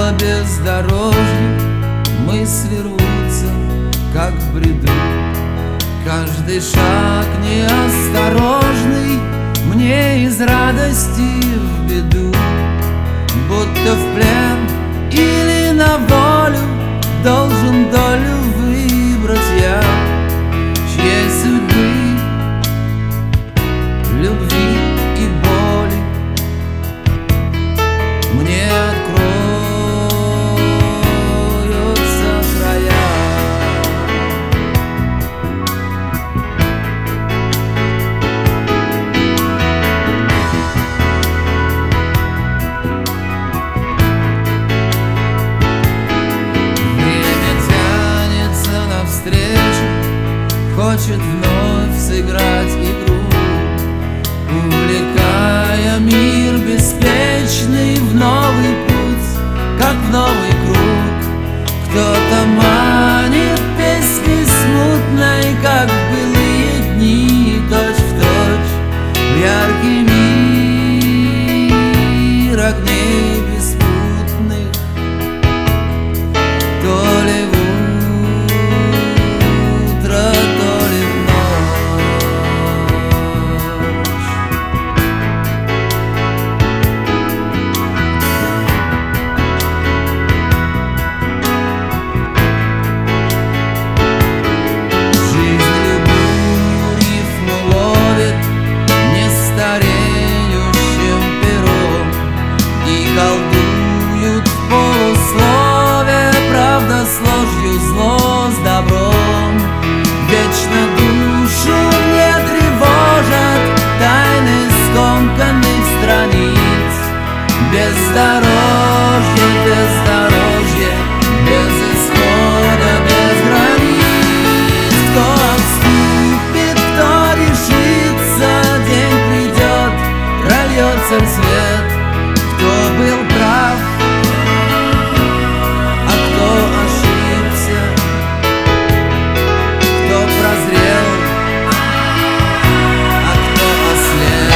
по бездорожью, мысли рвутся, как в бреду. Каждый шаг неосторожный мне из радости в беду. Будто в плен или на волю должен долю выбрать я, чьей судьбы, любви и боли мне откроются края. Время тянется навстречу, хочет вновь сыграть игру, увлекая мир беспечный в новый путь, как в новый круг. Кто-то манит песней смутной, как в былые дни, точь в точь в яркий мир огней беспутных. То ли в утро, то ли в вечно душу не тревожат тайны скомканных страниц. Бездорожье, бездорожье, без исхода, без границ. Кто отступит, кто решится, день придет, прольется свет. Кто был прав, а кто ошибся, кто прозрел, а кто ослеп.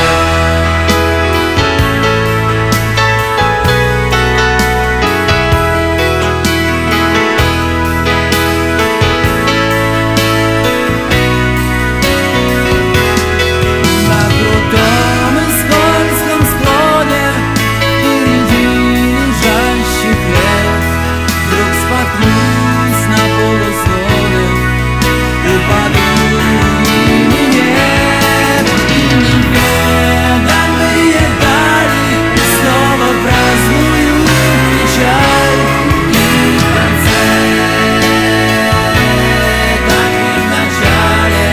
На крутом и скользком склоне впереди лежащих лет вдруг споткнусь на полуслове, упаду и нет, и неведомые дали снова празднуют печаль. И в конце, как и в начале,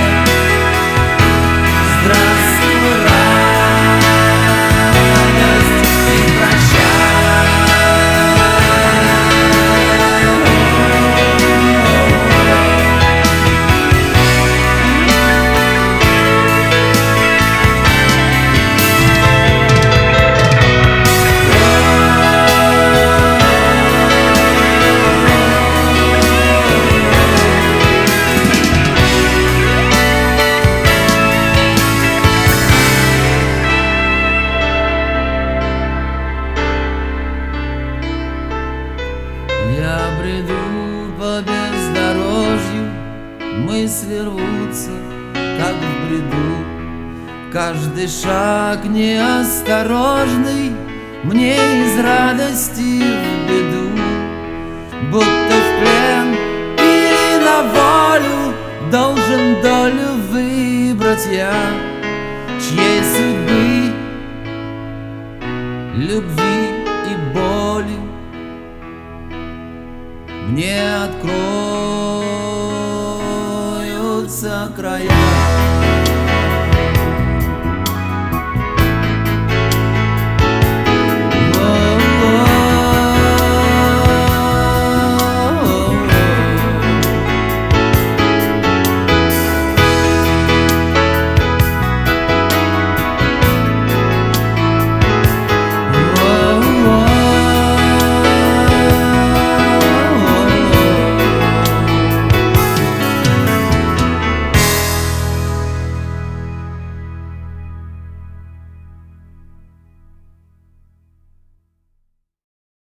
здравствуй, радость, и прощай. Я бреду по бездорожью, мысли рвутся, как в бреду. Каждый шаг неосторожный мне из радости в беду. Будто в плен или на волю должен долю выбрать я, чьей судьбы, любви и боли мне откроются края.